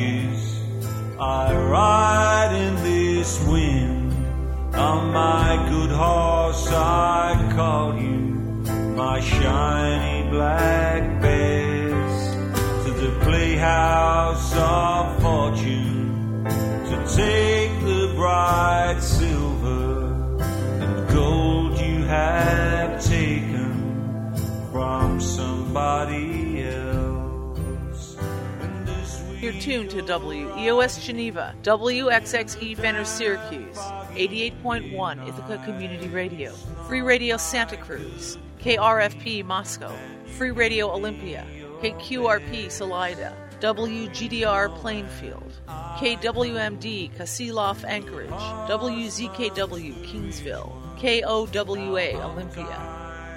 torches. I ride in this wind. On my good horse I call you, my shiny black bears, to the playhouse of fortune, to take the bright silver and gold you have taken from somebody else. You're tuned to WEOS Geneva, WXXE Fenner Syracuse, 88.1 Ithaca Community Radio, Free Radio Santa Cruz, KRFP Moscow, Free Radio Olympia, KQRP Salida, WGDR Plainfield, KWMD Kasilof Anchorage, WZKW Kingsville, KOWA Olympia,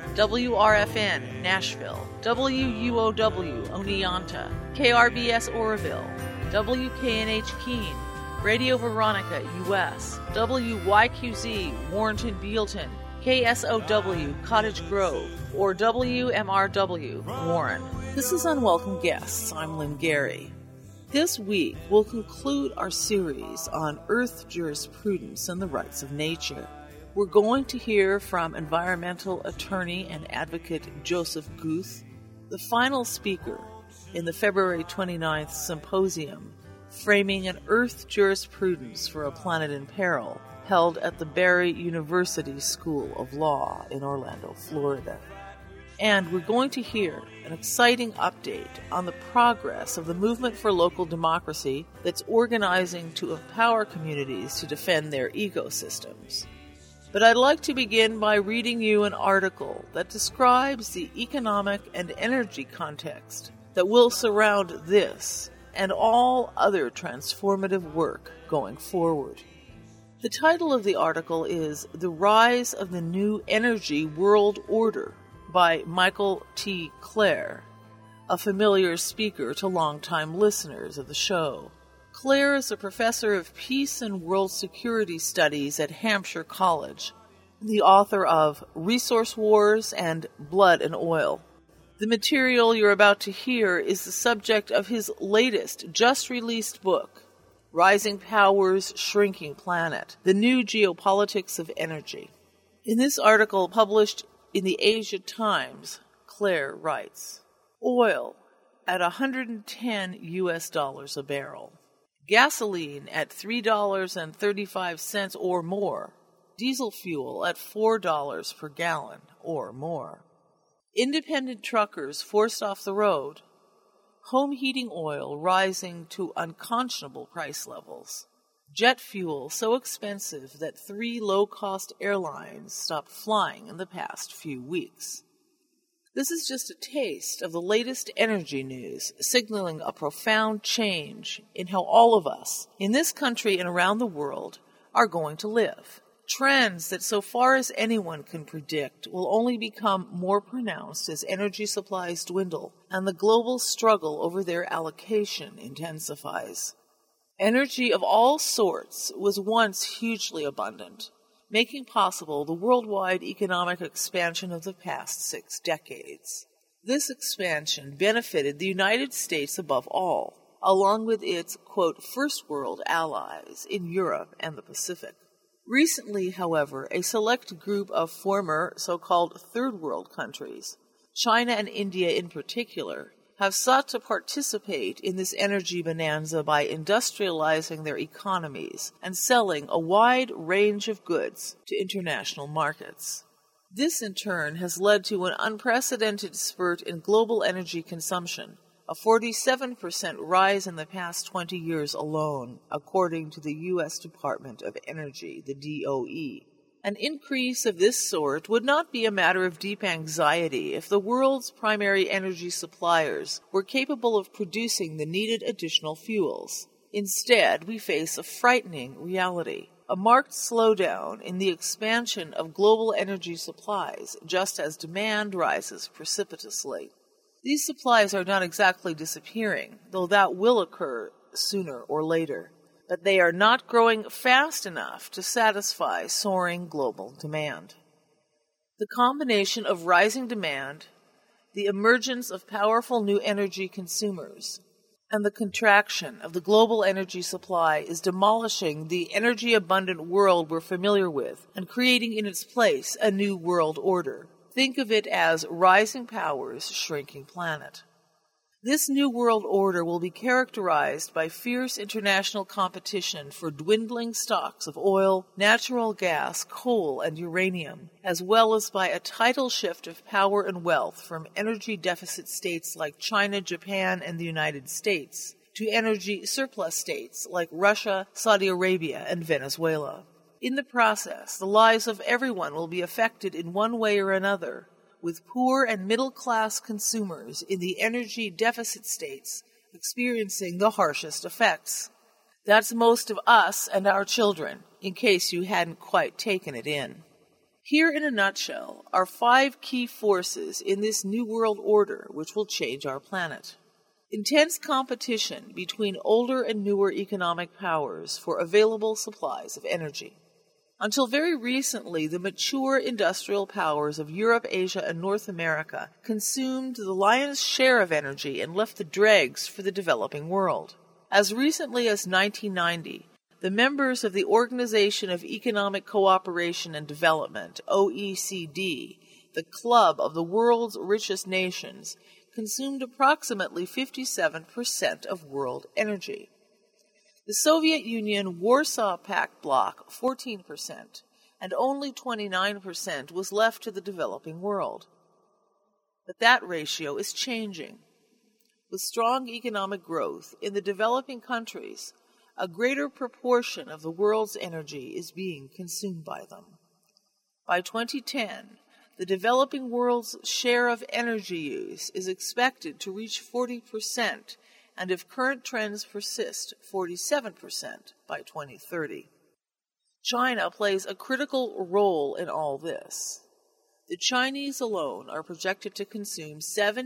WRFN Nashville, WUOW Oneonta, KRBS Oroville, WKNH Keene, Radio Veronica US, WYQZ Warrenton Bealton, KSOW Cottage Grove, or WMRW Warren. This is Unwelcome Guests. I'm Lynn Gary. This week, we'll conclude our series on Earth jurisprudence and the rights of nature. We're going to hear from environmental attorney and advocate Joseph Guth, the final speaker in the February 29th symposium, Framing an Earth Jurisprudence for a Planet in Peril, held at the Barry University School of Law in Orlando, Florida. And we're going to hear an exciting update on the progress of the movement for local democracy that's organizing to empower communities to defend their ecosystems. But I'd like to begin by reading you an article that describes the economic and energy context that will surround this and all other transformative work going forward. The title of the article is The Rise of the New Energy World Order by Michael T. Clare, a familiar speaker to longtime listeners of the show. Clare is a professor of peace and world security studies at Hampshire College, the author of Resource Wars and Blood and Oil. The material you're about to hear is the subject of his latest, just-released book, Rising Powers, Shrinking Planet, The New Geopolitics of Energy. In this article published in the Asia Times, Clare writes, Oil at $110 a barrel. Gasoline at $3.35 or more. Diesel fuel at $4 per gallon or more. Independent truckers forced off the road. Home heating oil rising to unconscionable price levels. Jet fuel so expensive that 3 low-cost airlines stopped flying in the past few weeks. This is just a taste of the latest energy news, signaling a profound change in how all of us, in this country and around the world, are going to live. Trends that, so far as anyone can predict, will only become more pronounced as energy supplies dwindle and the global struggle over their allocation intensifies. Energy of all sorts was once hugely abundant, making possible the worldwide economic expansion of the past 6 decades. This expansion benefited the United States above all, along with its, quote, first world allies in Europe and the Pacific. Recently, however, a select group of former so-called third world countries, China and India in particular, have sought to participate in this energy bonanza by industrializing their economies and selling a wide range of goods to international markets. This, in turn, has led to an unprecedented spurt in global energy consumption, a 47% rise in the past 20 years alone, according to the U.S. Department of Energy, the DOE. An increase of this sort would not be a matter of deep anxiety if the world's primary energy suppliers were capable of producing the needed additional fuels. Instead, we face a frightening reality, a marked slowdown in the expansion of global energy supplies, just as demand rises precipitously. These supplies are not exactly disappearing, though that will occur sooner or later. But they are not growing fast enough to satisfy soaring global demand. The combination of rising demand, the emergence of powerful new energy consumers, and the contraction of the global energy supply is demolishing the energy-abundant world we're familiar with and creating in its place a new world order. Think of it as rising powers, shrinking planet. This new world order will be characterized by fierce international competition for dwindling stocks of oil, natural gas, coal, and uranium, as well as by a tidal shift of power and wealth from energy deficit states like China, Japan, and the United States to energy surplus states like Russia, Saudi Arabia, and Venezuela. In the process, the lives of everyone will be affected in one way or another, with poor and middle-class consumers in the energy deficit states experiencing the harshest effects. That's most of us and our children, in case you hadn't quite taken it in. Here in a nutshell are 5 key forces in this new world order which will change our planet. Intense competition between older and newer economic powers for available supplies of energy. Until very recently, the mature industrial powers of Europe, Asia, and North America consumed the lion's share of energy and left the dregs for the developing world. As recently as 1990, the members of the Organization of Economic Cooperation and Development, OECD, the club of the world's richest nations, consumed approximately 57% of world energy. The Soviet Union Warsaw Pact bloc, 14%, and only 29% was left to the developing world. But that ratio is changing. With strong economic growth in the developing countries, a greater proportion of the world's energy is being consumed by them. By 2010, the developing world's share of energy use is expected to reach 40%, and if current trends persist, 47% by 2030. China plays a critical role in all this. The Chinese alone are projected to consume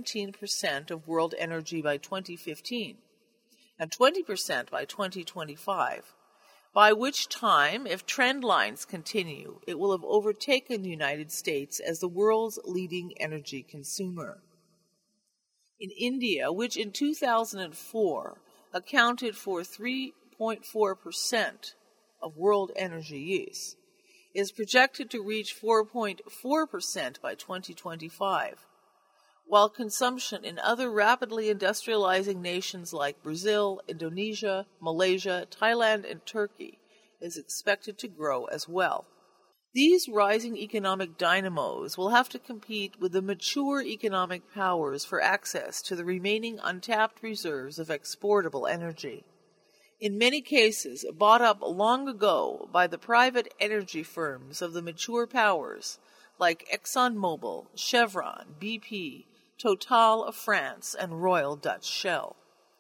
17% of world energy by 2015 and 20% by 2025, by which time, if trend lines continue, it will have overtaken the United States as the world's leading energy consumer. In India, which in 2004 accounted for 3.4% of world energy use, is projected to reach 4.4% by 2025, while consumption in other rapidly industrializing nations like Brazil, Indonesia, Malaysia, Thailand, and Turkey is expected to grow as well. These rising economic dynamos will have to compete with the mature economic powers for access to the remaining untapped reserves of exportable energy. In many cases, bought up long ago by the private energy firms of the mature powers like ExxonMobil, Chevron, BP, Total of France, and Royal Dutch Shell.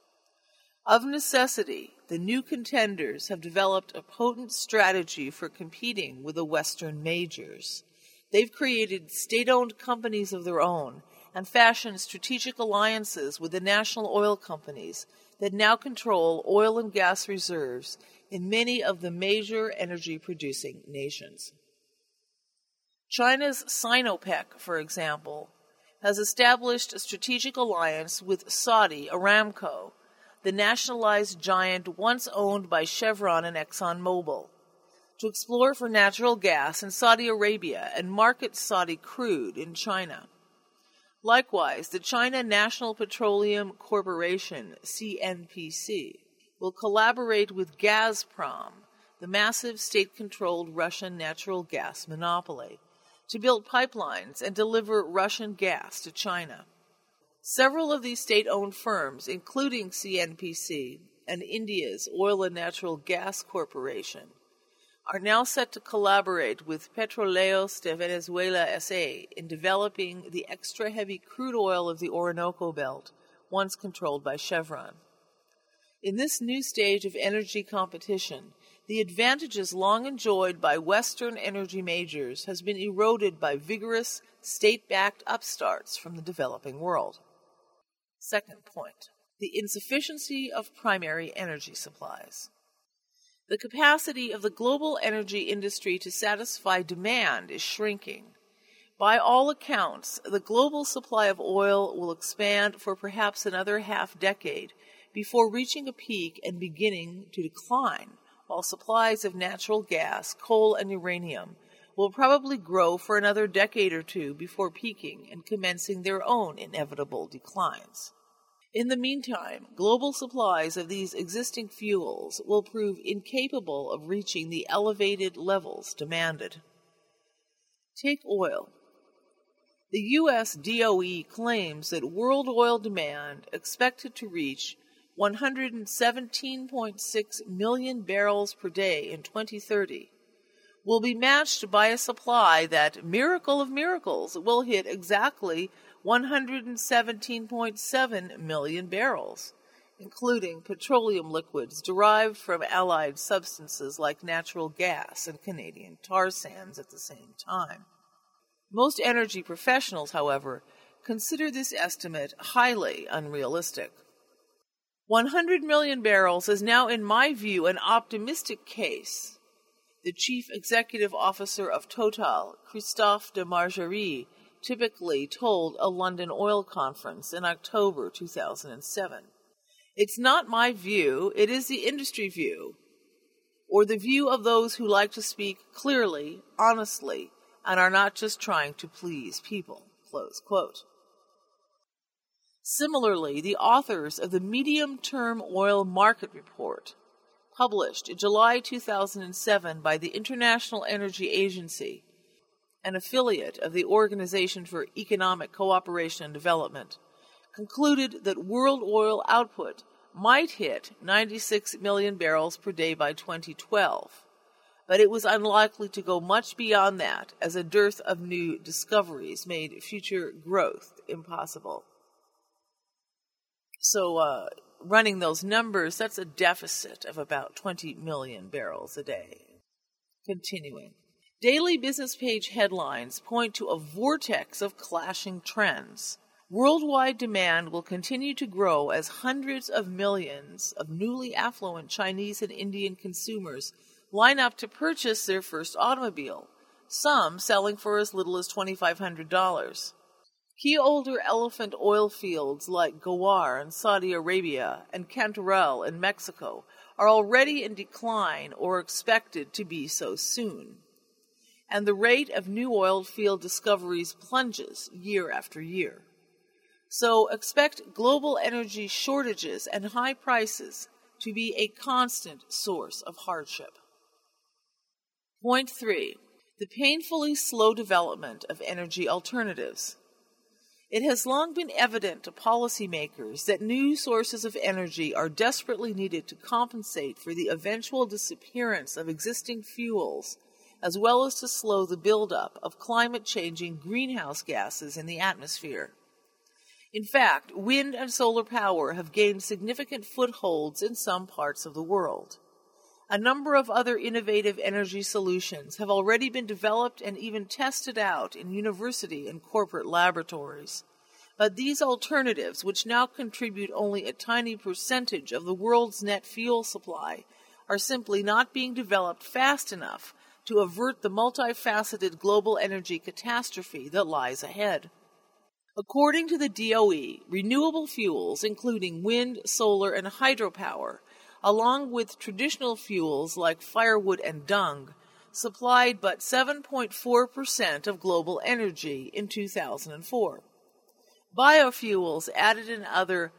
Of necessity, the new contenders have developed a potent strategy for competing with the Western majors. They've created state-owned companies of their own and fashioned strategic alliances with the national oil companies that now control oil and gas reserves in many of the major energy-producing nations. China's Sinopec, for example, has established a strategic alliance with Saudi Aramco, the nationalized giant once owned by Chevron and ExxonMobil, to explore for natural gas in Saudi Arabia and market Saudi crude in China. Likewise, the China National Petroleum Corporation, CNPC, will collaborate with Gazprom, the massive state-controlled Russian natural gas monopoly, to build pipelines and deliver Russian gas to China. Several of these state-owned firms, including CNPC and India's Oil and Natural Gas Corporation, are now set to collaborate with Petróleos de Venezuela S.A. in developing the extra-heavy crude oil of the Orinoco Belt, once controlled by Chevron. In this new stage of energy competition, the advantages long enjoyed by Western energy majors has been eroded by vigorous, state-backed upstarts from the developing world. Second point, the insufficiency of primary energy supplies. The capacity of the global energy industry to satisfy demand is shrinking. By all accounts, the global supply of oil will expand for perhaps another half-decade before reaching a peak and beginning to decline, while supplies of natural gas, coal, and uranium will probably grow for another decade or two before peaking and commencing their own inevitable declines. In the meantime, global supplies of these existing fuels will prove incapable of reaching the elevated levels demanded. Take oil. The U.S. DOE claims that world oil demand, expected to reach 117.6 million barrels per day in 2030, will be matched by a supply that, miracle of miracles, will hit exactly 117.7 million barrels, including petroleum liquids derived from allied substances like natural gas and Canadian tar sands at the same time. Most energy professionals, however, consider this estimate highly unrealistic. 100 million barrels is now, in my view, an optimistic case. The chief executive officer of Total, Christophe de Margerie, typically told a London oil conference in October 2007. It's not my view, it is the industry view, or the view of those who like to speak clearly, honestly, and are not just trying to please people." Close quote. Similarly, the authors of the Medium-Term Oil Market Report, published in July 2007 by the International Energy Agency, an affiliate of the Organization for Economic Cooperation and Development, concluded that world oil output might hit 96 million barrels per day by 2012, but it was unlikely to go much beyond that, as a dearth of new discoveries made future growth impossible. So, running those numbers, that's a deficit of about 20 million barrels a day. Continuing. Daily business page headlines point to a vortex of clashing trends. Worldwide demand will continue to grow as hundreds of millions of newly affluent Chinese and Indian consumers line up to purchase their first automobile, some selling for as little as $2,500. Key older elephant oil fields like Ghawar in Saudi Arabia and Cantarell in Mexico are already in decline or expected to be so soon. And the rate of new oil field discoveries plunges year after year. So expect global energy shortages and high prices to be a constant source of hardship. Point 3. The painfully slow development of energy alternatives. It has long been evident to policymakers that new sources of energy are desperately needed to compensate for the eventual disappearance of existing fuels, as well as to slow the buildup of climate-changing greenhouse gases in the atmosphere. In fact, wind and solar power have gained significant footholds in some parts of the world. A number of other innovative energy solutions have already been developed and even tested out in university and corporate laboratories. But these alternatives, which now contribute only a tiny percentage of the world's net fuel supply, are simply not being developed fast enough to avert the multifaceted global energy catastrophe that lies ahead. According to the DOE, renewable fuels, including wind, solar, and hydropower, along with traditional fuels like firewood and dung, supplied but 7.4% of global energy in 2004. Biofuels added another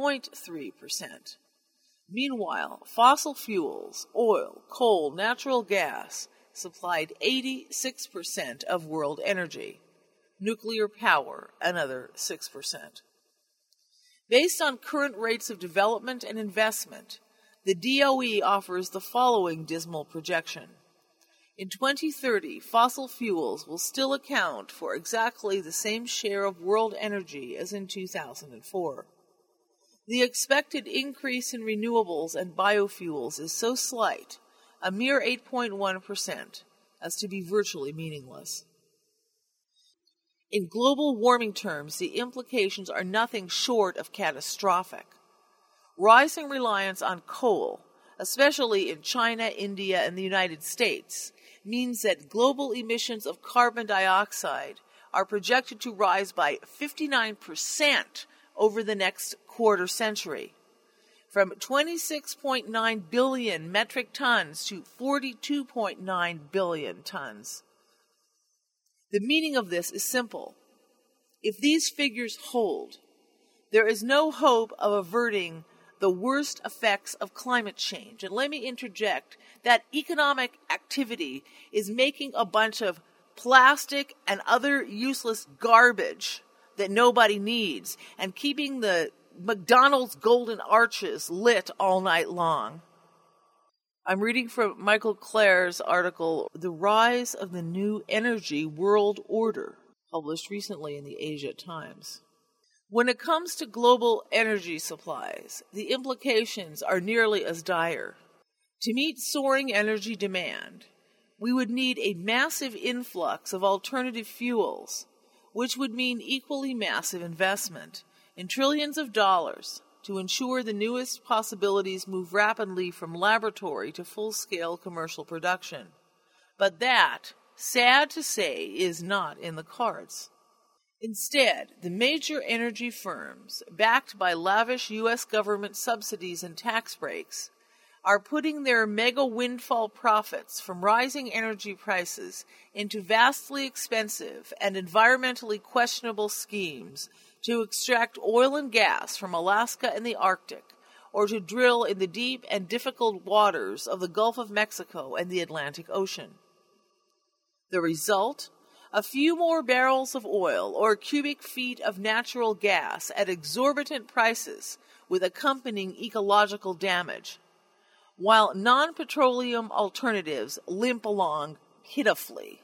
0.3%. Meanwhile, fossil fuels, oil, coal, natural gas, supplied 86% of world energy. Nuclear power, another 6%. Based on current rates of development and investment, the DOE offers the following dismal projection. In 2030, fossil fuels will still account for exactly the same share of world energy as in 2004. The expected increase in renewables and biofuels is so slight, a mere 8.1%, as to be virtually meaningless. In global warming terms, the implications are nothing short of catastrophic. Rising reliance on coal, especially in China, India, and the United States, means that global emissions of carbon dioxide are projected to rise by 59% over the next quarter century. from 26.9 billion metric tons to 42.9 billion tons. The meaning of this is simple. If these figures hold, there is no hope of averting the worst effects of climate change. And let me interject that economic activity is making a bunch of plastic and other useless garbage that nobody needs and keeping the McDonald's golden arches lit all night long. I'm reading from Michael Clare's article, The Rise of the New Energy World Order, published recently in the Asia Times. When it comes to global energy supplies, the implications are nearly as dire. To meet soaring energy demand, we would need a massive influx of alternative fuels, which would mean equally massive investment in trillions of dollars to ensure the newest possibilities move rapidly from laboratory to full-scale commercial production. But that, sad to say, is not in the cards. Instead, the major energy firms, backed by lavish U.S. government subsidies and tax breaks, are putting their mega windfall profits from rising energy prices into vastly expensive and environmentally questionable schemes to extract oil and gas from Alaska and the Arctic, or to drill in the deep and difficult waters of the Gulf of Mexico and the Atlantic Ocean. The result? A few more barrels of oil or cubic feet of natural gas at exorbitant prices with accompanying ecological damage, while non-petroleum alternatives limp along pitifully.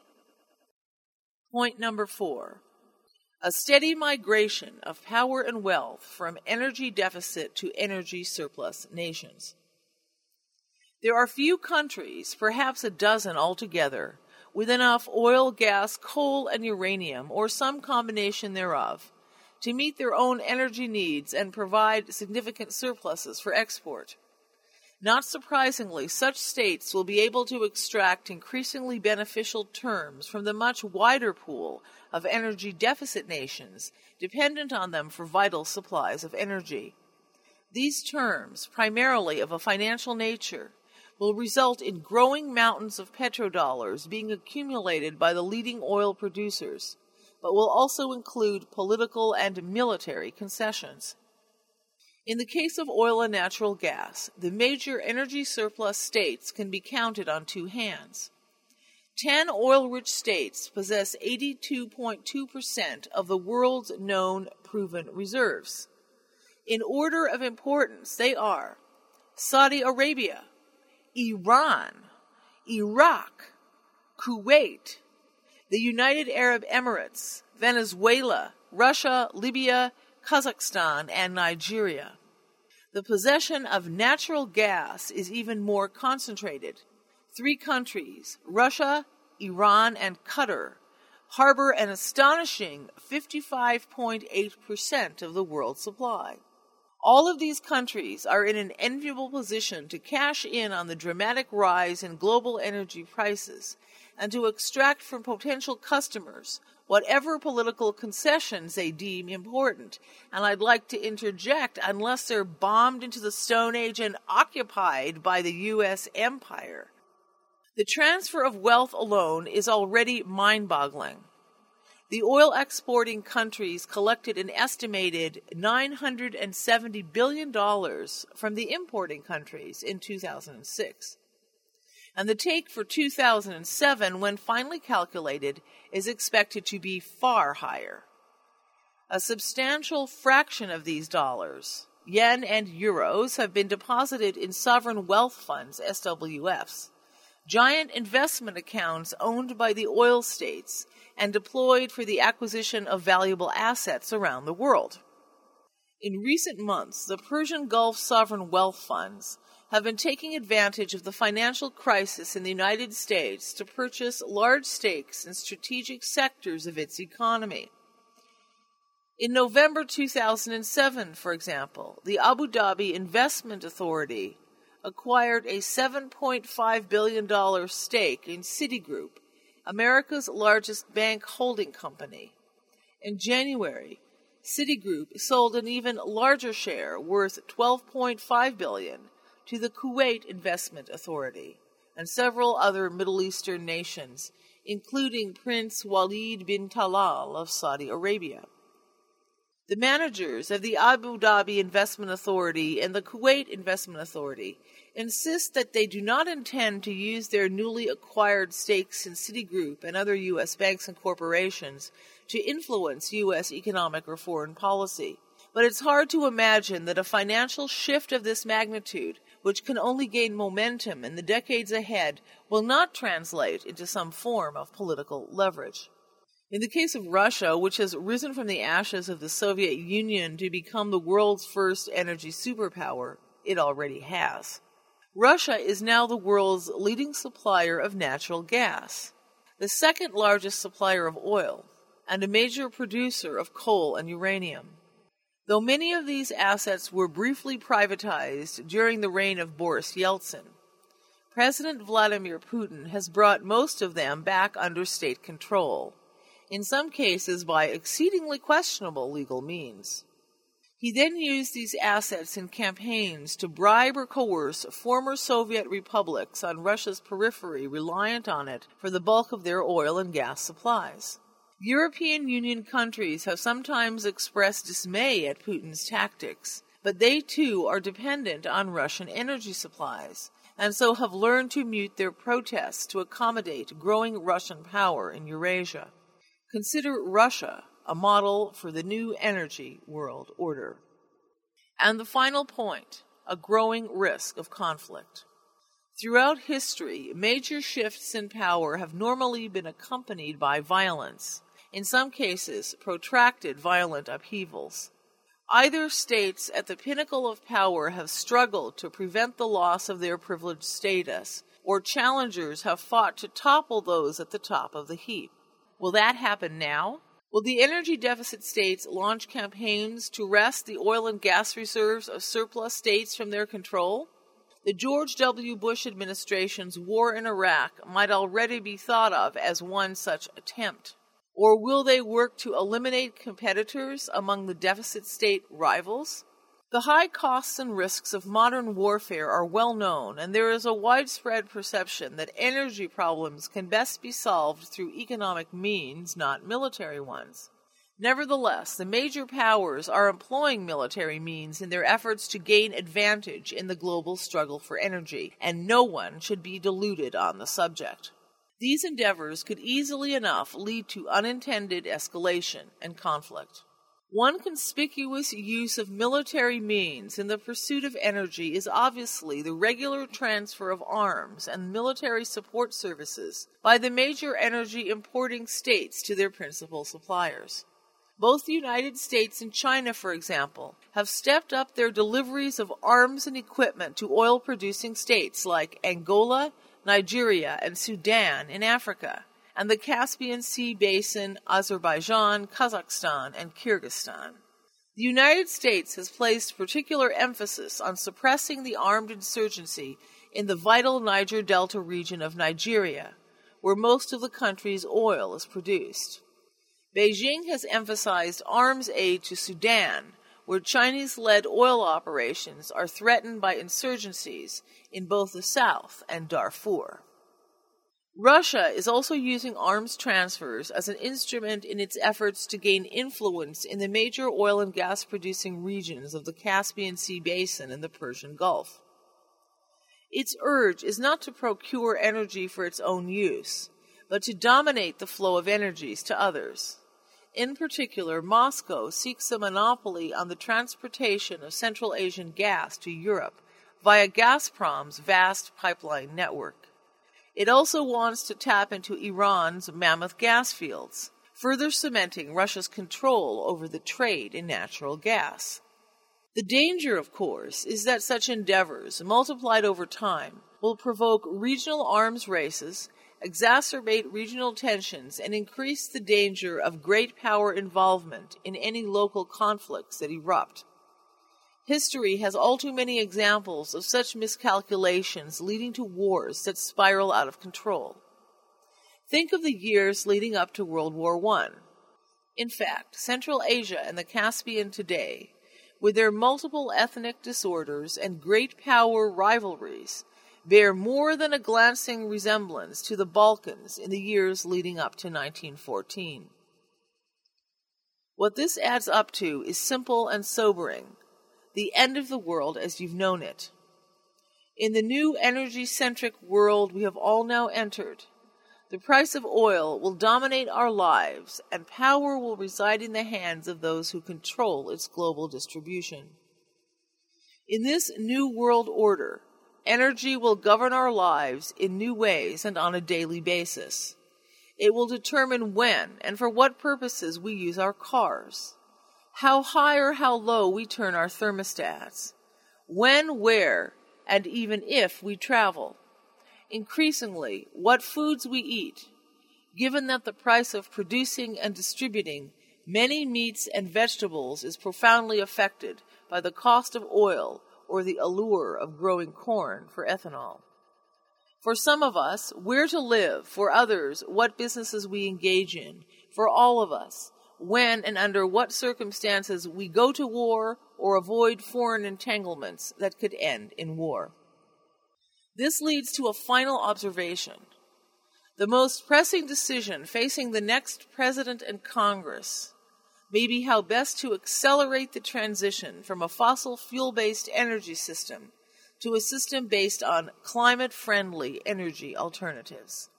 Point number 4. A steady migration of power and wealth from energy deficit to energy surplus nations. There are few countries, perhaps a dozen altogether, with enough oil, gas, coal, and uranium, or some combination thereof, to meet their own energy needs and provide significant surpluses for export. Not surprisingly, such states will be able to extract increasingly beneficial terms from the much wider pool of energy deficit nations dependent on them for vital supplies of energy. These terms, primarily of a financial nature, will result in growing mountains of petrodollars being accumulated by the leading oil producers, but will also include political and military concessions. In the case of oil and natural gas, the major energy surplus states can be counted on two hands. 10 oil-rich states possess 82.2% of the world's known proven reserves. In order of importance, they are Saudi Arabia, Iran, Iraq, Kuwait, the United Arab Emirates, Venezuela, Russia, Libya, Kazakhstan, and Nigeria. The possession of natural gas is even more concentrated. 3 countries, Russia, Iran, and Qatar, harbor an astonishing 55.8% of the world's supply. All of these countries are in an enviable position to cash in on the dramatic rise in global energy prices and to extract from potential customers whatever political concessions they deem important. And I'd like to interject, unless they're bombed into the Stone Age and occupied by the U.S. empire. The transfer of wealth alone is already mind-boggling. The oil-exporting countries collected an estimated $970 billion from the importing countries in 2006. And the take for 2007, when finally calculated, is expected to be far higher. A substantial fraction of these dollars, yen and euros, have been deposited in sovereign wealth funds, SWFs, giant investment accounts owned by the oil states and deployed for the acquisition of valuable assets around the world. In recent months, the Persian Gulf sovereign wealth funds have been taking advantage of the financial crisis in the United States to purchase large stakes in strategic sectors of its economy. In November 2007, for example, the Abu Dhabi Investment Authority acquired a $7.5 billion stake in Citigroup, America's largest bank holding company. In January, Citigroup sold an even larger share, worth $12.5 billion, to the Kuwait Investment Authority and several other Middle Eastern nations, including Prince Walid bin Talal of Saudi Arabia. The managers of the Abu Dhabi Investment Authority and the Kuwait Investment Authority insist that they do not intend to use their newly acquired stakes in Citigroup and other U.S. banks and corporations to influence U.S. economic or foreign policy. But it's hard to imagine that a financial shift of this magnitude, which can only gain momentum in the decades ahead, will not translate into some form of political leverage. In the case of Russia, which has risen from the ashes of the Soviet Union to become the world's first energy superpower, it already has. Russia is now the world's leading supplier of natural gas, the second largest supplier of oil, and a major producer of coal and uranium. Though many of these assets were briefly privatized during the reign of Boris Yeltsin, President Vladimir Putin has brought most of them back under state control, in some cases by exceedingly questionable legal means. He then used these assets in campaigns to bribe or coerce former Soviet republics on Russia's periphery reliant on it for the bulk of their oil and gas supplies. European Union countries have sometimes expressed dismay at Putin's tactics, but they too are dependent on Russian energy supplies, and so have learned to mute their protests to accommodate growing Russian power in Eurasia. Consider Russia a model for the new energy world order. And the final point, a growing risk of conflict. Throughout history, major shifts in power have normally been accompanied by violence, in some cases protracted violent upheavals. Either states at the pinnacle of power have struggled to prevent the loss of their privileged status, or challengers have fought to topple those at the top of the heap. Will that happen now? Will the energy deficit states launch campaigns to wrest the oil and gas reserves of surplus states from their control? The George W. Bush administration's war in Iraq might already be thought of as one such attempt. Or will they work to eliminate competitors among the deficit state rivals? The high costs and risks of modern warfare are well known, and there is a widespread perception that energy problems can best be solved through economic means, not military ones. Nevertheless, the major powers are employing military means in their efforts to gain advantage in the global struggle for energy, and no one should be deluded on the subject. These endeavors could easily enough lead to unintended escalation and conflict. One conspicuous use of military means in the pursuit of energy is obviously the regular transfer of arms and military support services by the major energy importing states to their principal suppliers. Both the United States and China, for example, have stepped up their deliveries of arms and equipment to oil-producing states like Angola, Nigeria, and Sudan in Africa, and the Caspian Sea Basin, Azerbaijan, Kazakhstan, and Kyrgyzstan. The United States has placed particular emphasis on suppressing the armed insurgency in the vital Niger Delta region of Nigeria, where most of the country's oil is produced. Beijing has emphasized arms aid to Sudan, where Chinese-led oil operations are threatened by insurgencies in both the south and Darfur. Russia is also using arms transfers as an instrument in its efforts to gain influence in the major oil and gas producing regions of the Caspian Sea Basin and the Persian Gulf. Its urge is not to procure energy for its own use, but to dominate the flow of energies to others. In particular, Moscow seeks a monopoly on the transportation of Central Asian gas to Europe via Gazprom's vast pipeline network. It also wants to tap into Iran's mammoth gas fields, further cementing Russia's control over the trade in natural gas. The danger, of course, is that such endeavors, multiplied over time, will provoke regional arms races, exacerbate regional tensions, and increase the danger of great power involvement in any local conflicts that erupt. History has all too many examples of such miscalculations leading to wars that spiral out of control. Think of the years leading up to World War I. In fact, Central Asia and the Caspian today, with their multiple ethnic disorders and great power rivalries, bear more than a glancing resemblance to the Balkans in the years leading up to 1914. What this adds up to is simple and sobering: the end of the world as you've known it. In the new energy-centric world we have all now entered, the price of oil will dominate our lives, and power will reside in the hands of those who control its global distribution. In this new world order, energy will govern our lives in new ways and on a daily basis. It will determine when and for what purposes we use our cars, how high or how low we turn our thermostats, when, where, and even if we travel. Increasingly, what foods we eat, given that the price of producing and distributing many meats and vegetables is profoundly affected by the cost of oil or the allure of growing corn for ethanol. For some of us, where to live; for others, what businesses we engage in; for all of us, when and under what circumstances we go to war or avoid foreign entanglements that could end in war. This leads to a final observation. The most pressing decision facing the next President and Congress may be how best to accelerate the transition from a fossil fuel-based energy system to a system based on climate-friendly energy alternatives.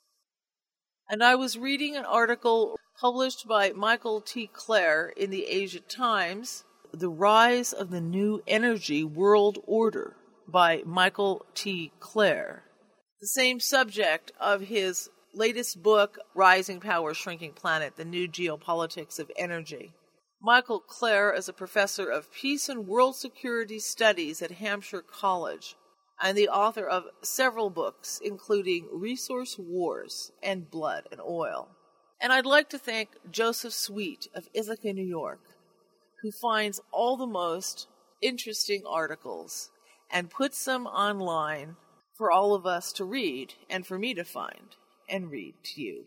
And I was reading an article published by Michael T. Clare in the Asia Times, The Rise of the New Energy World Order, by Michael T. Clare, the same subject of his latest book, Rising Power, Shrinking Planet, The New Geopolitics of Energy. Michael Clare is a professor of peace and world security studies at Hampshire College and the author of several books, including Resource Wars and Blood and Oil. And I'd like to thank Joseph Sweet of Ithaca, New York, who finds all the most interesting articles and puts them online for all of us to read and for me to find and read to you.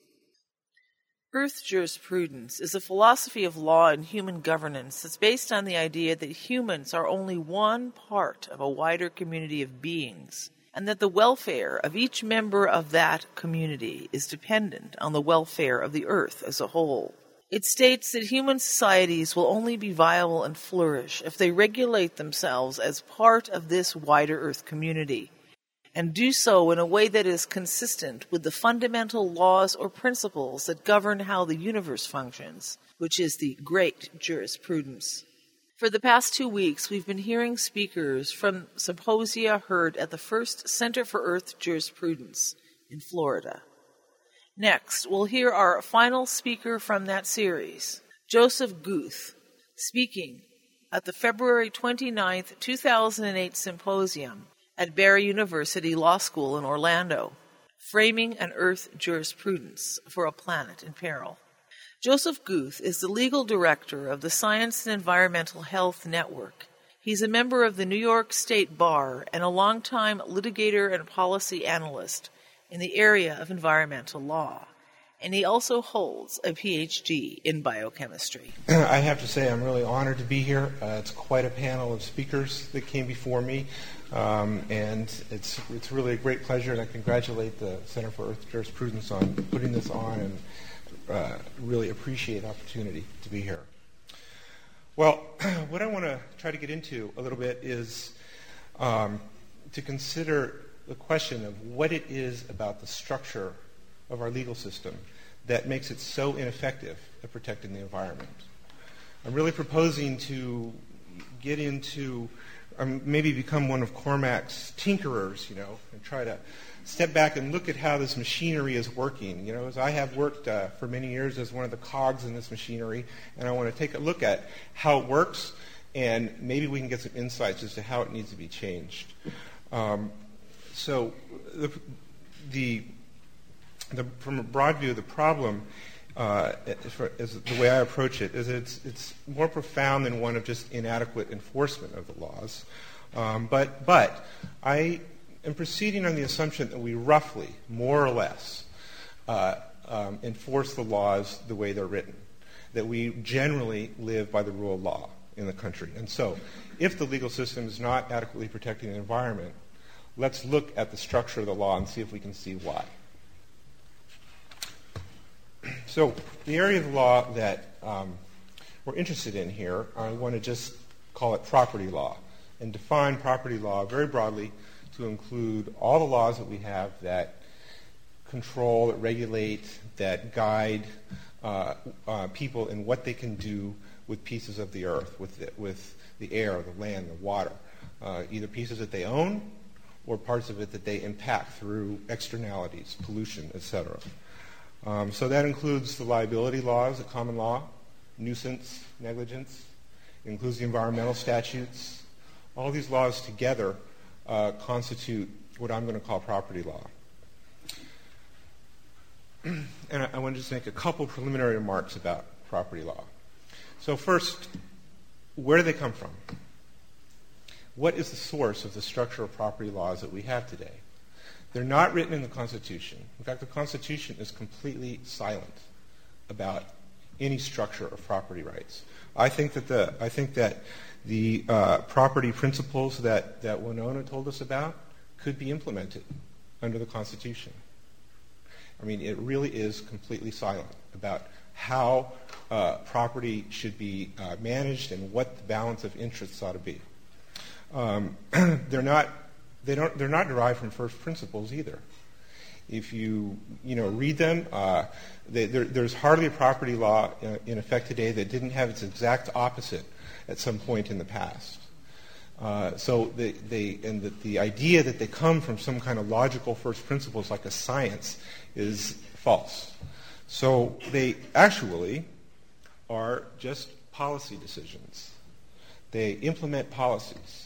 Earth jurisprudence is a philosophy of law and human governance that's based on the idea that humans are only one part of a wider community of beings, and that the welfare of each member of that community is dependent on the welfare of the earth as a whole. It states that human societies will only be viable and flourish if they regulate themselves as part of this wider earth community, and do so in a way that is consistent with the fundamental laws or principles that govern how the universe functions, which is the great jurisprudence. For the past 2 weeks, we've been hearing speakers from symposia heard at the first Center for Earth Jurisprudence in Florida. Next, we'll hear our final speaker from that series, Joseph Guth, speaking at the February 29, 2008 symposium at Barry University Law School in Orlando, Framing an Earth Jurisprudence for a Planet in Peril. Joseph Guth is the legal director of the Science and Environmental Health Network. He's a member of the New York State Bar and a longtime litigator and policy analyst in the area of environmental law, and he also holds a PhD in biochemistry. I have to say I'm really honored to be here. It's quite a panel of speakers that came before me, and it's really a great pleasure, and I congratulate the Center for Earth Jurisprudence on putting this on, and really appreciate the opportunity to be here. Well, what I want to try to get into a little bit is to consider the question of what it is about the structure of our legal system that makes it so ineffective at protecting the environment. I'm really proposing to get into, maybe become one of Cormac's tinkerers, and try to step back and look at how this machinery is working. As I have worked for many years as one of the cogs in this machinery, and I want to take a look at how it works, and maybe we can get some insights as to how it needs to be changed. So from a broad view, the problem, as the way I approach it, is it's more profound than one of just inadequate enforcement of the laws. But I am proceeding on the assumption that we roughly, more or less, enforce the laws the way they're written. that we generally live by the rule of law in the country. And so, if the legal system is not adequately protecting the environment, let's look at the structure of the law and see if we can see why. So, the area of the law that we're interested in here, I want to just call it property law, and define property law very broadly to include all the laws that we have that control, that regulate, that guide people in what they can do with pieces of the earth, with the air, the land, the water, either pieces that they own or parts of it that they impact through externalities, pollution, etc. So that includes the liability laws, the common law, nuisance, negligence. It includes the environmental statutes. All these laws together constitute what I'm going to call property law. And I want to just make a couple preliminary remarks about property law. So first, where do they come from? What is the source of the structure of property laws that we have today? They're not written in the Constitution. In fact, the Constitution is completely silent about any structure of property rights. I think that the property principles that Winona told us about could be implemented under the Constitution. I mean, it really is completely silent about how property should be managed and what the balance of interests ought to be. They're not derived from first principles either. If you read them, there's hardly a property law in effect today that didn't have its exact opposite at some point in the past. So the idea that they come from some kind of logical first principles like a science is false. So they actually are just policy decisions. They implement policies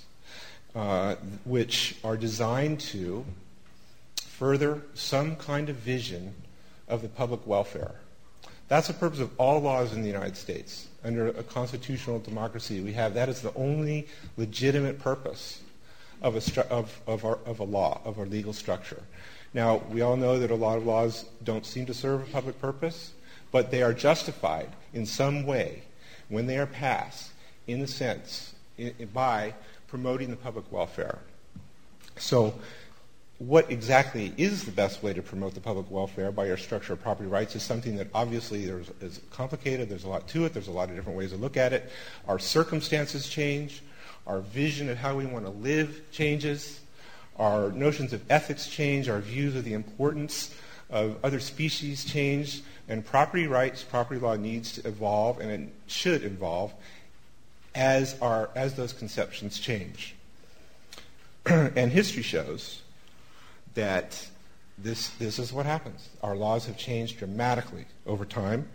which are designed to further some kind of vision of the public welfare. That's the purpose of all laws in the United States. Under a constitutional democracy we have, that is the only legitimate purpose of a law, of our legal structure. Now, we all know that a lot of laws don't seem to serve a public purpose, but they are justified in some way when they are passed, in a sense, by promoting the public welfare. So, what exactly is the best way to promote the public welfare by your structure of property rights is something that obviously is complicated. There's a lot to it. There's a lot of different ways to look at it. Our circumstances change. Our vision of how we want to live changes. Our notions of ethics change. Our views of the importance of other species change. And property rights, property law needs to evolve, and it should evolve as those conceptions change. And history shows that this is what happens. Our laws have changed dramatically over time.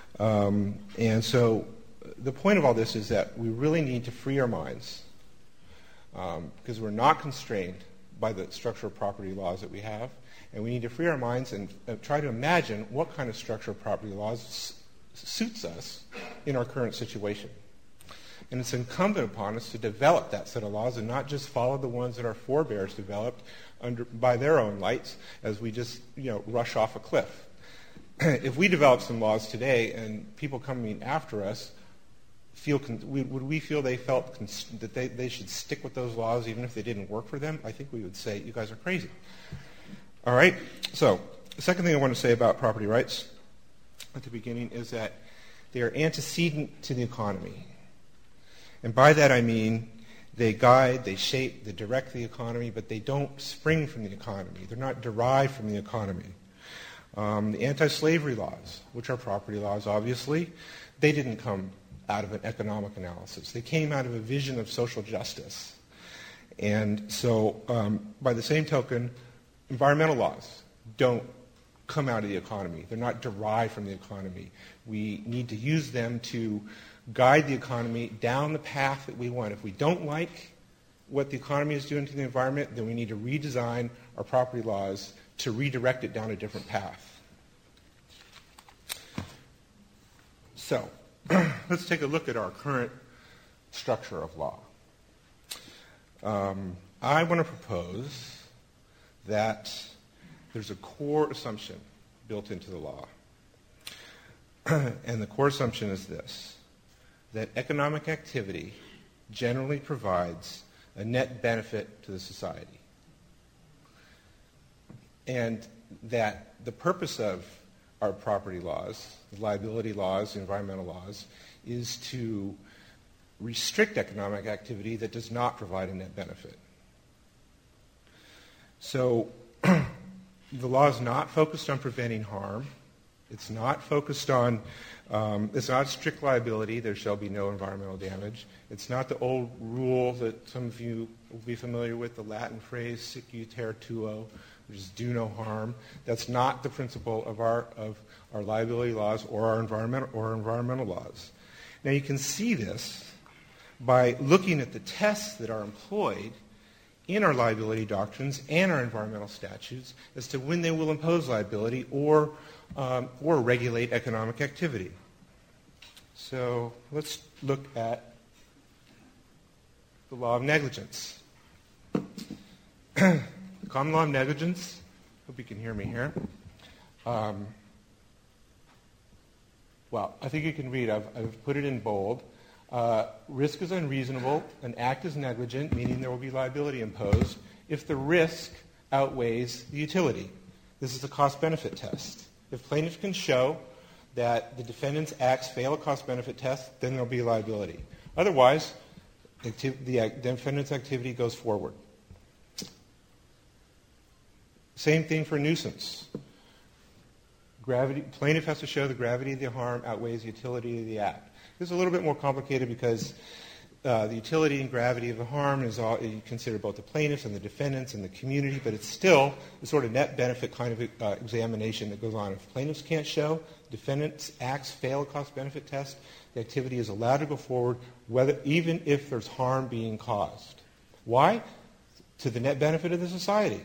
And so the point of all this is that we really need to free our minds because we're not constrained by the structure of property laws that we have. And we need to free our minds and try to imagine what kind of structure of property laws suits us in our current situation. And it's incumbent upon us to develop that set of laws and not just follow the ones that our forebears developed by their own lights as we just rush off a cliff. If we develop some laws today and people coming after us would we feel they felt that they should stick with those laws even if they didn't work for them? I think we would say, you guys are crazy. All right? So the second thing I want to say about property rights at the beginning is that they are antecedent to the economy. And by that I mean they guide, they shape, they direct the economy, but they don't spring from the economy. They're not derived from the economy. The anti-slavery laws, which are property laws, obviously, they didn't come out of an economic analysis. They came out of a vision of social justice. And so, by the same token, environmental laws don't come out of the economy. They're not derived from the economy. We need to use them to guide the economy down the path that we want. If we don't like what the economy is doing to the environment, then we need to redesign our property laws to redirect it down a different path. So, let's take a look at our current structure of law. I want to propose that there's a core assumption built into the law. And the core assumption is this, that economic activity generally provides a net benefit to the society. And that the purpose of our property laws, the liability laws, the environmental laws, is to restrict economic activity that does not provide a net benefit. So the law is not focused on preventing harm. It's not focused on, it's not strict liability, there shall be no environmental damage. It's not the old rule that some of you will be familiar with, the Latin phrase, sic uter tuo, which is do no harm. That's not the principle of our liability laws or our environmental laws. Now you can see this by looking at the tests that are employed in our liability doctrines and our environmental statutes as to when they will impose liability or regulate economic activity. So let's look at the law of negligence. The common law of negligence, hope you can hear me here. Well, I think you can read, I've put it in bold. Risk is unreasonable, an act is negligent, meaning there will be liability imposed, if the risk outweighs the utility. This is a cost-benefit test. If plaintiffs can show that the defendant's acts fail a cost-benefit test, then there will be liability. Otherwise, the defendant's activity goes forward. Same thing for nuisance. Plaintiff has to show the gravity of the harm outweighs the utility of the act. This is a little bit more complicated because the utility and gravity of the harm is all, you consider both the plaintiffs and the defendants and the community, but it's still the sort of net benefit kind of examination that goes on. If plaintiffs can't show defendants' acts fail a cost-benefit test, the activity is allowed to go forward even if there's harm being caused. Why? To the net benefit of the society.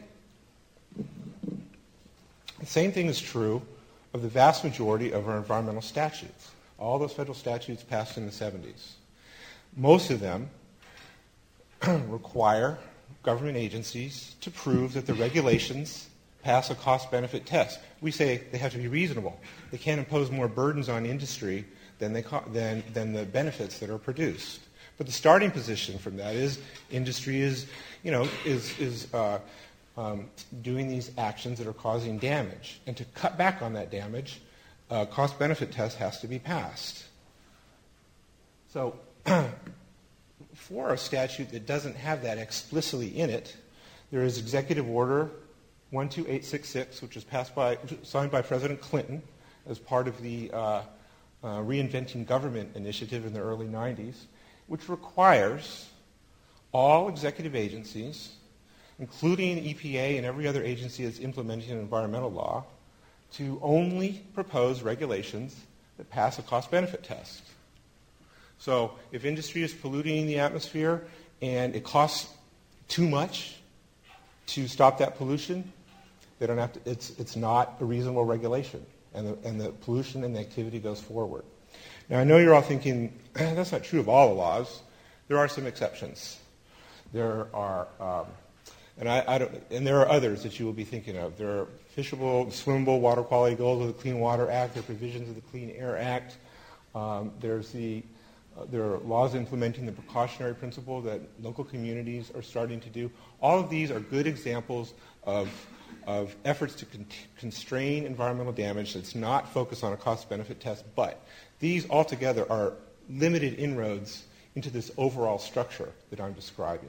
The same thing is true of the vast majority of our environmental statutes. All those federal statutes passed in the 70s. Most of them require government agencies to prove that the regulations pass a cost-benefit test. We say they have to be reasonable. They can't impose more burdens on industry than the benefits that are produced. But the starting position from that is industry is doing these actions that are causing damage. And to cut back on that damage, a cost-benefit test has to be passed. So for a statute that doesn't have that explicitly in it, there is Executive Order 12866, which is signed by President Clinton as part of the Reinventing Government initiative in the early 90s, which requires all executive agencies, including EPA and every other agency that's implementing an environmental law, to only propose regulations that pass a cost-benefit test. So if industry is polluting the atmosphere and it costs too much to stop that pollution, they don't have to. It's not a reasonable regulation, and the pollution and the activity goes forward. Now I know you're all thinking that's not true of all the laws. There are some exceptions. There are. And there are others that you will be thinking of. There are fishable, swimmable water quality goals of the Clean Water Act. There are provisions of the Clean Air Act. There are laws implementing the precautionary principle that local communities are starting to do. All of these are good examples of efforts to constrain environmental damage that's not focused on a cost-benefit test, but these altogether are limited inroads into this overall structure that I'm describing.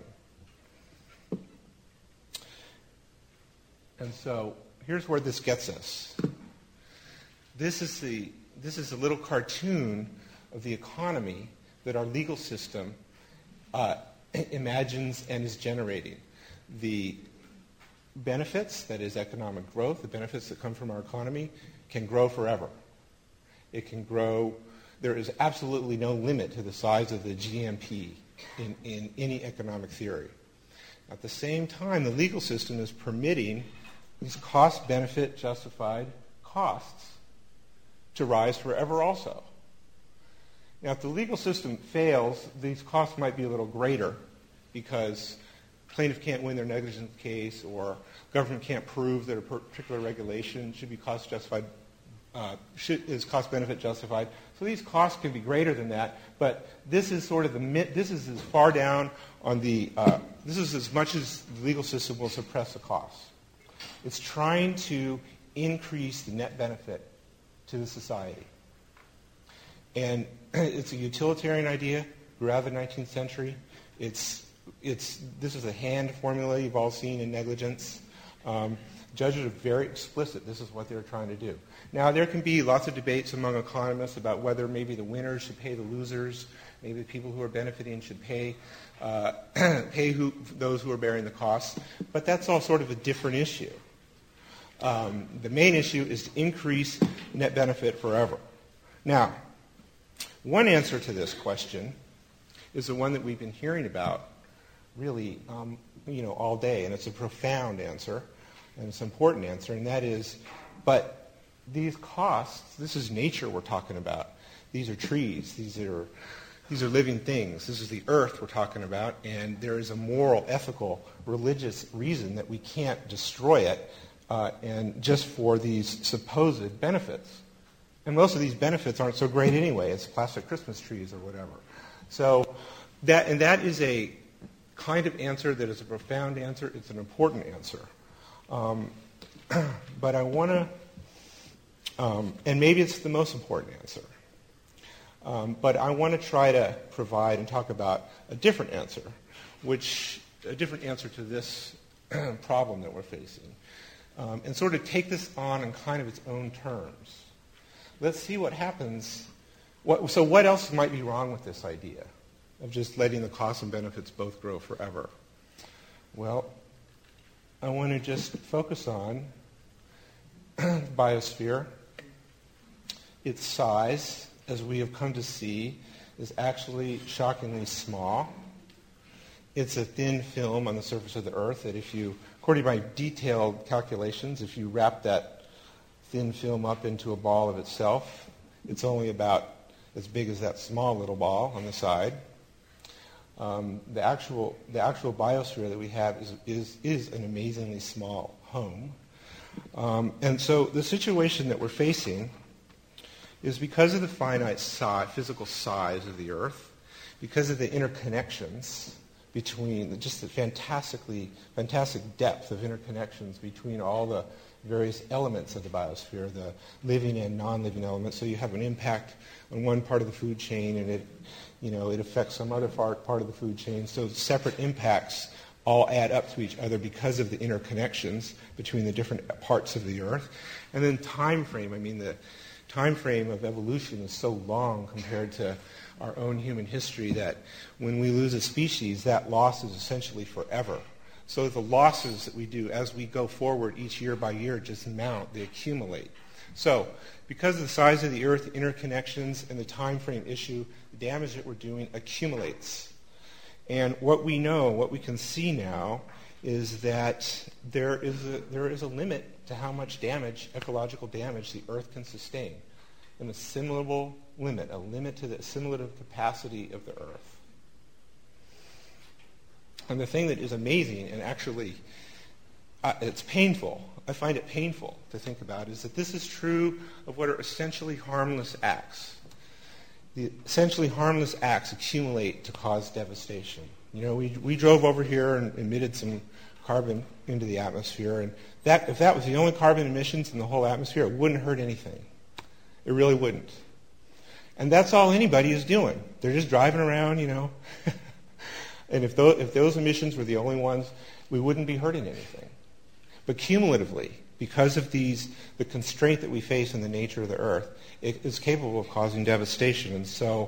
And so here's where this gets us. This is a little cartoon of the economy that our legal system imagines and is generating. The benefits, that is economic growth, the benefits that come from our economy can grow forever. It can grow. There is absolutely no limit to the size of the GMP in any economic theory. At the same time, the legal system is permitting these cost-benefit justified costs to rise forever also. Now, if the legal system fails, these costs might be a little greater because plaintiff can't win their negligence case or government can't prove that a particular regulation should be cost justified is cost-benefit justified. So these costs can be greater than that, but this is sort of this is as far down on the, this is as much as the legal system will suppress the costs. It's trying to increase the net benefit to the society. And it's a utilitarian idea, grew out of the 19th century. This is a hand formula you've all seen in negligence. Judges are very explicit. This is what they're trying to do. Now, there can be lots of debates among economists about whether maybe the winners should pay the losers, maybe the people who are benefiting should pay those who are bearing the costs. But that's all sort of a different issue. The main issue is to increase net benefit forever. Now, one answer to this question is the one that we've been hearing about really all day, and it's a profound answer, and it's an important answer, and that is, but these costs, this is nature we're talking about. These are trees. These are living things. This is the earth we're talking about, and there is a moral, ethical, religious reason that we can't destroy it and just for these supposed benefits. And most of these benefits aren't so great anyway. It's plastic Christmas trees or whatever. So that is a kind of answer that is a profound answer. It's an important answer. But I want to, and maybe it's the most important answer. But I want to try to provide and talk about a different answer, a different answer to this problem that we're facing, and sort of take this on in kind of its own terms. Let's see what happens. So what else might be wrong with this idea of just letting the costs and benefits both grow forever? Well, I want to just focus on the biosphere. Its size, as we have come to see, is actually shockingly small. It's a thin film on the surface of the Earth that according to my detailed calculations, if you wrap that thin film up into a ball of itself, it's only about as big as that small little ball on the side. The actual biosphere that we have is an amazingly small home. And so the situation that we're facing is because of the finite physical size of the Earth, because of the interconnections between, just the fantastic depth of interconnections between all the various elements of the biosphere, the living and non-living elements. So you have an impact on one part of the food chain, and it affects some other part of the food chain. So separate impacts all add up to each other because of the interconnections between the different parts of the Earth. And then time frame. The time frame of evolution is so long compared to our own human history that when we lose a species, that loss is essentially forever. So the losses that we do as we go forward each year by year just mount, they accumulate. So because of the size of the Earth, interconnections, and the time frame issue, the damage that we're doing accumulates. And what we know, what we can see now, is that there is a limit to how much damage, ecological damage, the Earth can sustain. An assimilable limit, a limit to the assimilative capacity of the Earth. And the thing that is amazing, and actually it's painful, I find it painful to think about, is that this is true of what are essentially harmless acts. The essentially harmless acts accumulate to cause devastation. We drove over here and emitted some carbon into the atmosphere, and if that was the only carbon emissions in the whole atmosphere, it wouldn't hurt anything. It really wouldn't. And that's all anybody is doing. They're just driving around, And if those emissions were the only ones, we wouldn't be hurting anything. But cumulatively, because of the constraint that we face in the nature of the Earth, it is capable of causing devastation. And so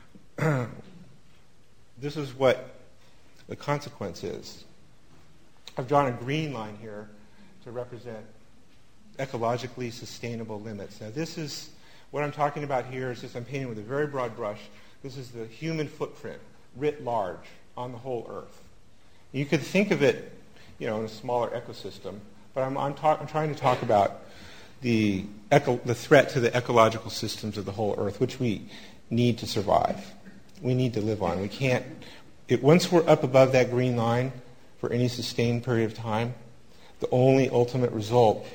this is what the consequence is. I've drawn a green line here to represent ecologically sustainable limits. Now this is, what I'm talking about here is just, I'm painting with a very broad brush. This is the human footprint, writ large, on the whole Earth. You could think of it, in a smaller ecosystem, but I'm trying to talk about the threat to the ecological systems of the whole Earth, which we need to survive. We need to live on. We can't. Once we're up above that green line for any sustained period of time, the only ultimate result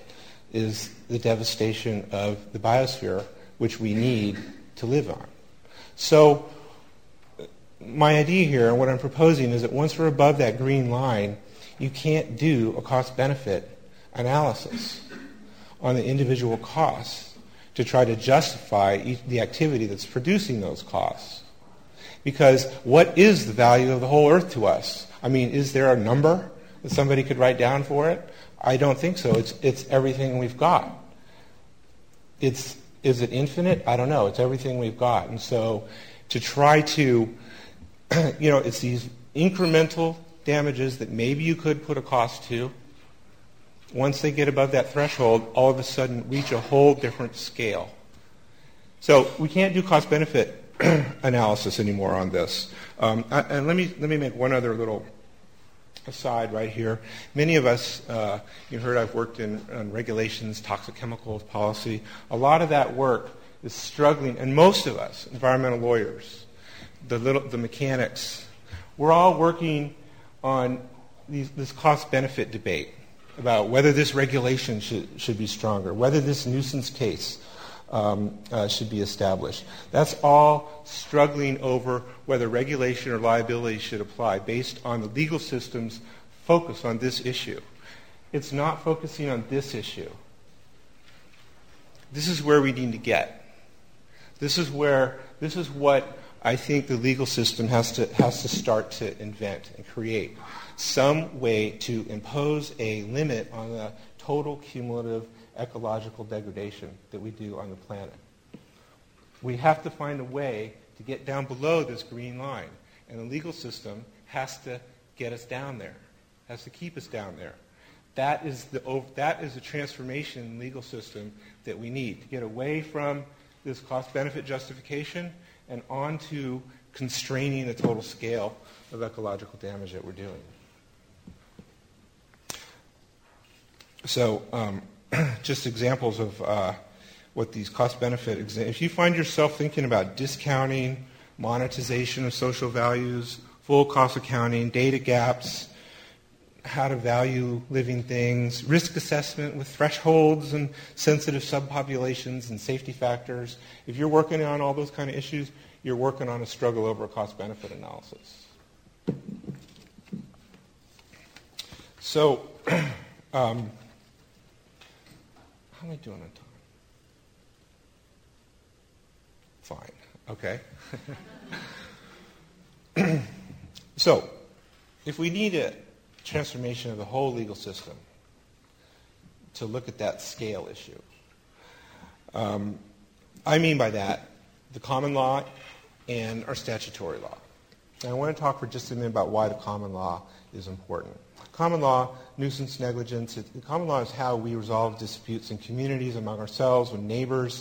is the devastation of the biosphere, which we need to live on. So my idea here, and what I'm proposing, is that once we're above that green line, you can't do a cost-benefit analysis on the individual costs to try to justify the activity that's producing those costs. Because what is the value of the whole Earth to us? I mean, is there a number that somebody could write down for it? I don't think so. It's everything we've got. Is it infinite? I don't know. It's everything we've got. And so to try to, it's these incremental damages that maybe you could put a cost to. Once they get above that threshold, all of a sudden reach a whole different scale. So we can't do cost-benefit analysis anymore on this. And let me make one other little aside right here. Many of us, you heard I've worked on regulations, toxic chemicals policy. A lot of that work is struggling, and most of us, environmental lawyers, the mechanics, we're all working on this cost-benefit debate about whether this regulation should be stronger, whether this nuisance case should be established. That's all struggling over whether regulation or liability should apply based on the legal system's focus on this issue. It's not focusing on this issue. This is where we need to get. This is what I think the legal system has to start to invent and create. Some way to impose a limit on the total cumulative ecological degradation that we do on the planet. We have to find a way to get down below this green line, and the legal system has to get us down there, has to keep us down there. That is the transformation in the legal system that we need to get away from this cost-benefit justification and onto constraining the total scale of ecological damage that we're doing. So just examples of what these cost-benefit if you find yourself thinking about discounting, monetization of social values, full cost accounting, data gaps, how to value living things, risk assessment with thresholds and sensitive subpopulations and safety factors, if you're working on all those kind of issues, you're working on a struggle over a cost-benefit analysis. So, how am I doing on time? Fine. Okay. So, if we need a transformation of the whole legal system to look at that scale issue, I mean by that the common law and our statutory law. And I want to talk for just a minute about why the common law is important. Common law, nuisance negligence, the common law is how we resolve disputes in communities among ourselves, with neighbors,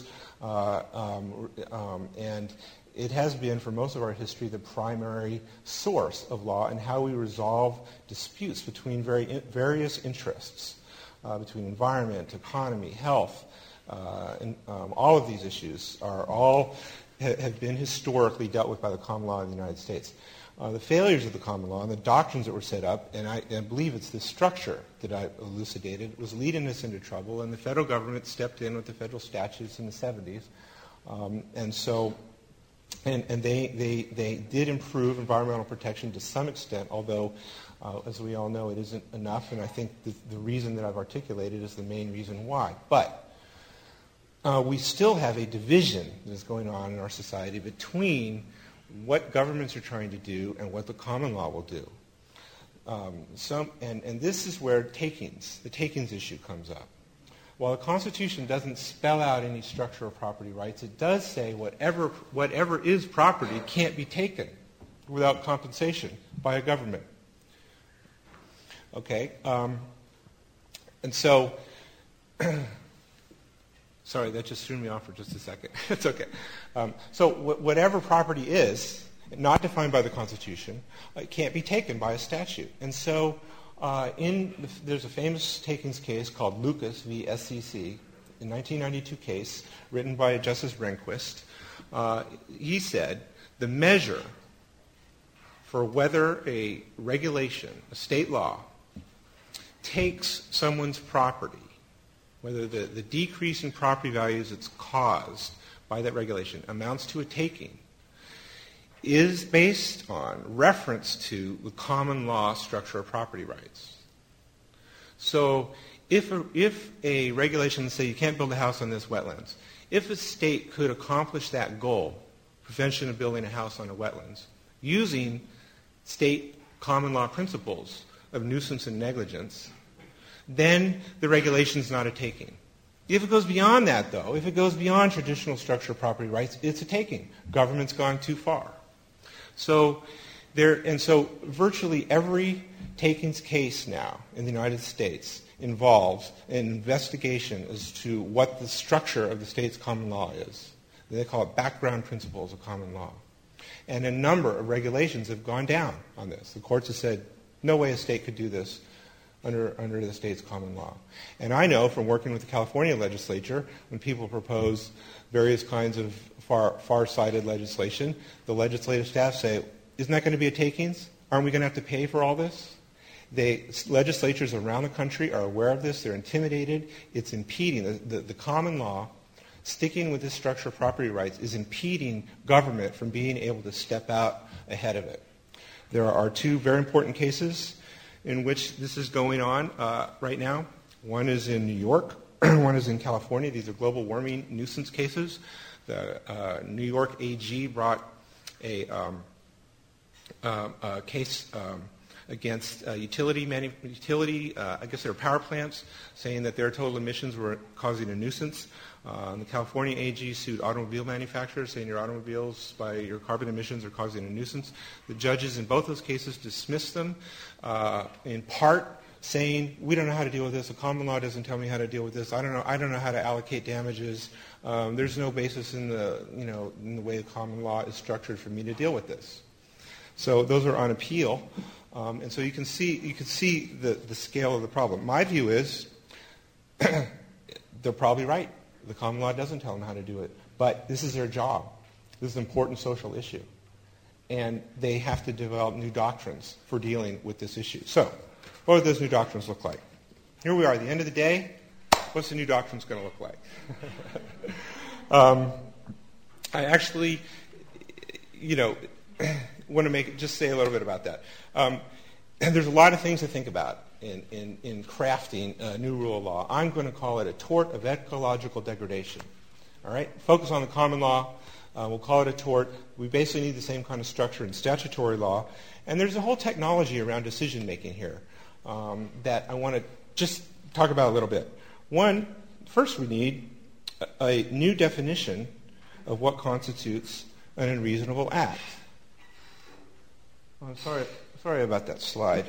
and it has been for most of our history the primary source of law and how we resolve disputes between various interests, between environment, economy, health, and all of these issues have been historically dealt with by the common law in the United States. The failures of the common law and the doctrines that were set up, and I believe it's the structure that I elucidated, was leading us into trouble, and the federal government stepped in with the federal statutes in the 70s. And they did improve environmental protection to some extent, although, as we all know, it isn't enough, and I think the reason that I've articulated is the main reason why. But we still have a division that is going on in our society between what governments are trying to do and what the common law will do. And this is where the takings issue comes up. While the Constitution doesn't spell out any structure of property rights, it does say whatever is property can't be taken without compensation by a government. Okay? And so, sorry, that just threw me off for just a second. It's okay. So whatever property is, not defined by the Constitution, it can't be taken by a statute. And so there's a famous takings case called Lucas v. SEC, a 1992 case written by Justice Rehnquist. He said the measure for whether a regulation, a state law, takes someone's property whether the decrease in property values that's caused by that regulation amounts to a taking, is based on reference to the common law structure of property rights. So if a regulation, let's say you can't build a house on this wetlands, if a state could accomplish that goal, prevention of building a house on a wetlands, using state common law principles of nuisance and negligence, then the regulation is not a taking. If it goes beyond that, though, if it goes beyond traditional structure of property rights, it's a taking. Government's gone too far. So virtually every takings case now in the United States involves an investigation as to what the structure of the state's common law is. They call it background principles of common law. And a number of regulations have gone down on this. The courts have said, no way a state could do this under the state's common law. And I know from working with the California legislature, when people propose various kinds of far-sighted legislation, the legislative staff say, isn't that going to be a takings? Aren't we going to have to pay for all this? Legislatures around the country are aware of this. They're intimidated. It's impeding. The common law, sticking with this structure of property rights, is impeding government from being able to step out ahead of it. There are two very important cases in which this is going on right now. One is in New York. One is in California. These are global warming nuisance cases. The New York AG brought a case against utility, I guess they were power plants, saying that their total emissions were causing a nuisance. The California AG sued automobile manufacturers, saying your automobiles, by your carbon emissions, are causing a nuisance. The judges in both those cases dismissed them, in part saying, we don't know how to deal with this. The common law doesn't tell me how to deal with this. I don't know how to allocate damages. There's no basis in the way the common law is structured for me to deal with this. So those are on appeal. And so you can see the scale of the problem. My view is they're probably right. The common law doesn't tell them how to do it. But this is their job. This is an important social issue. And they have to develop new doctrines for dealing with this issue. So what do those new doctrines look like? Here we are at the end of the day. What's the new doctrines going to look like? I actually, want to just say a little bit about that. And there's a lot of things to think about in crafting a new rule of law. I'm going to call it a tort of ecological degradation. All right? Focus on the common law. We'll call it a tort. We basically need the same kind of structure in statutory law. And there's a whole technology around decision-making here that I want to just talk about a little bit. First we need a new definition of what constitutes an unreasonable act. I'm sorry about that slide.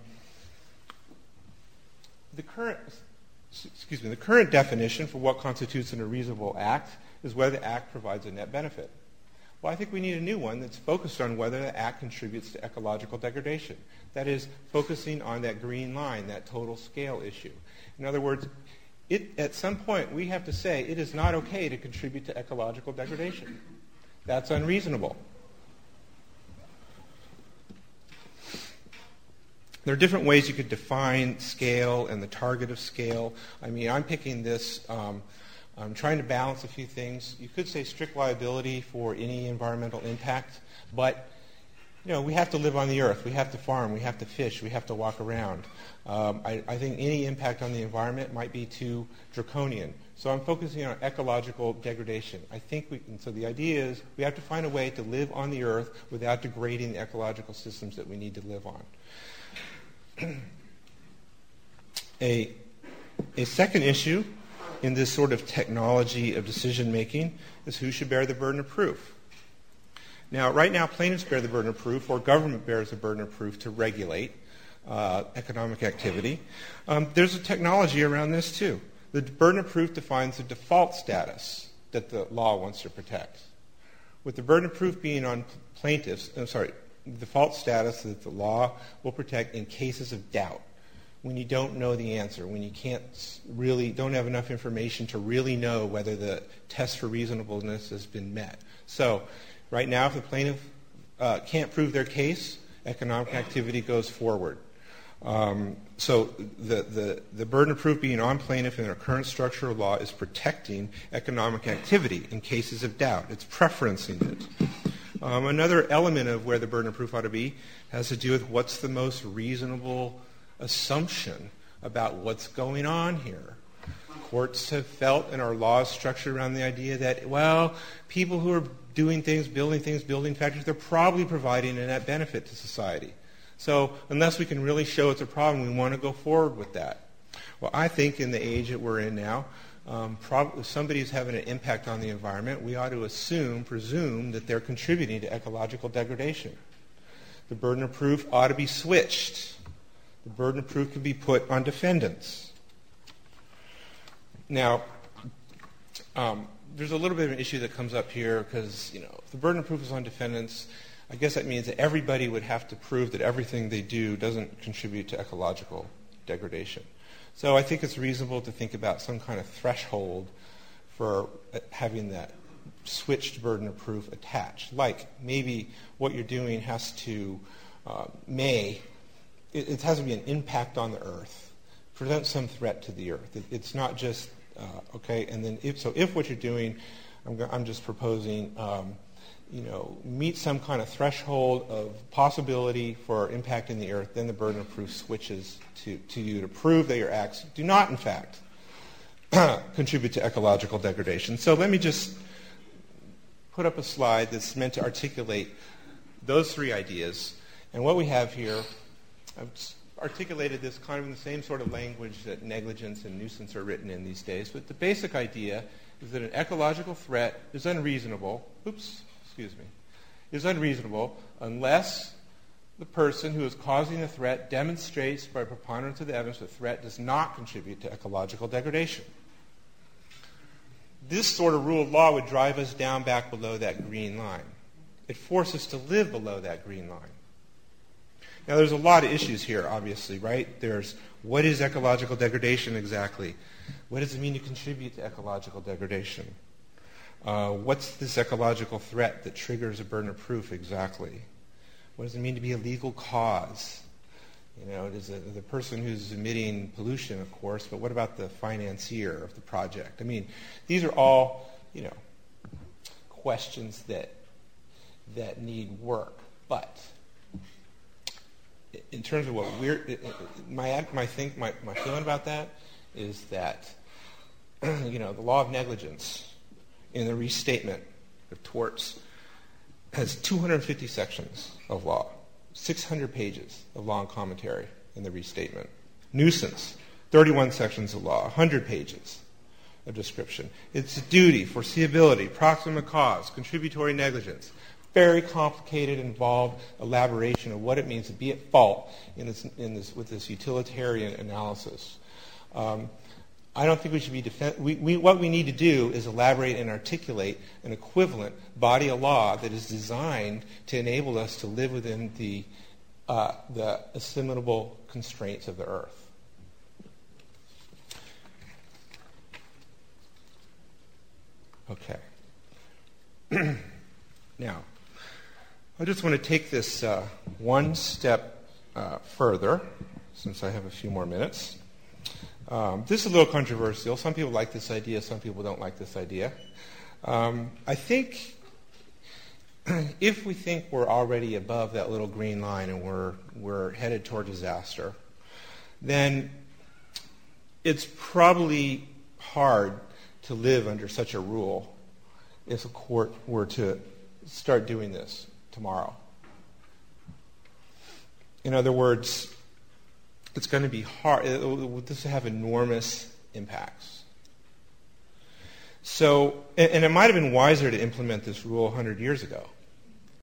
The current definition for what constitutes an unreasonable act is whether the act provides a net benefit. Well, I think we need a new one that's focused on whether the act contributes to ecological degradation. That is, focusing on that green line, that total scale issue. In other words, at some point we have to say it is not okay to contribute to ecological degradation. That's unreasonable. There are different ways you could define scale and the target of scale. I mean, I'm picking this. I'm trying to balance a few things. You could say strict liability for any environmental impact, but we have to live on the earth. We have to farm. We have to fish. We have to walk around. I think any impact on the environment might be too draconian. So I'm focusing on ecological degradation. So the idea is we have to find a way to live on the earth without degrading the ecological systems that we need to live on. A second issue in this sort of technology of decision-making is who should bear the burden of proof. Now, right now, plaintiffs bear the burden of proof, or government bears the burden of proof to regulate economic activity. There's a technology around this, too. The burden of proof defines the default status that the law wants to protect. With the burden of proof being on plaintiffs, default status that the law will protect in cases of doubt, when you don't know the answer, when you don't have enough information to really know whether the test for reasonableness has been met. So right now, if the plaintiff can't prove their case, economic activity goes forward. So the burden of proof being on plaintiff in our current structure of law is protecting economic activity in cases of doubt. It's preferencing it. Another element of where the burden of proof ought to be has to do with what's the most reasonable assumption about what's going on here. Courts have felt, and our law is structured around the idea that, well, people who are doing things, building factories, they're probably providing a net benefit to society. So unless we can really show it's a problem, we want to go forward with that. Well, I think in the age that we're in now, if somebody's having an impact on the environment, we ought to presume that they're contributing to ecological degradation. The burden of proof ought to be switched. The burden of proof can be put on defendants. Now, there's a little bit of an issue that comes up here because, if the burden of proof is on defendants, I guess that means that everybody would have to prove that everything they do doesn't contribute to ecological degradation. So I think it's reasonable to think about some kind of threshold for having that switched burden of proof attached. Like maybe what you're doing has to it has to be an impact on the earth, present some threat to the earth. It's not just okay. And then if what you're doing, I'm just proposing. Meet some kind of threshold of possibility for impacting the earth, then the burden of proof switches to you to prove that your acts do not, in fact, contribute to ecological degradation. So let me just put up a slide that's meant to articulate those three ideas. And what we have here, I've articulated this kind of in the same sort of language that negligence and nuisance are written in these days, but the basic idea is that an ecological threat is unreasonable. Is unreasonable unless the person who is causing the threat demonstrates by preponderance of the evidence the threat does not contribute to ecological degradation. This sort of rule of law would drive us down back below that green line. It forces us to live below that green line. Now, there's a lot of issues here, obviously, right? There's what is ecological degradation exactly? What does it mean to contribute to ecological degradation? What's this ecological threat that triggers a burden of proof exactly? What does it mean to be a legal cause? It is the person who's emitting pollution, of course, but what about the financier of the project? I mean, these are all, questions that need work. But in terms of what my feeling about that is that, the law of negligence in the restatement of torts has 250 sections of law, 600 pages of law and commentary in the restatement. Nuisance, 31 sections of law, 100 pages of description. It's a duty, foreseeability, proximate cause, contributory negligence. Very complicated, involved elaboration of what it means to be at fault with this utilitarian analysis. I don't think we should be what we need to do is elaborate and articulate an equivalent body of law that is designed to enable us to live within the assimilable constraints of the earth. Okay. Now, I just want to take this one step further, since I have a few more minutes. This is a little controversial. Some people like this idea, some people don't like this idea. I think if we think we're already above that little green line and we're headed toward disaster, then it's probably hard to live under such a rule if a court were to start doing this tomorrow. In other words, it's going to be hard. This will have enormous impacts. So, and it might have been wiser to implement this rule 100 years ago.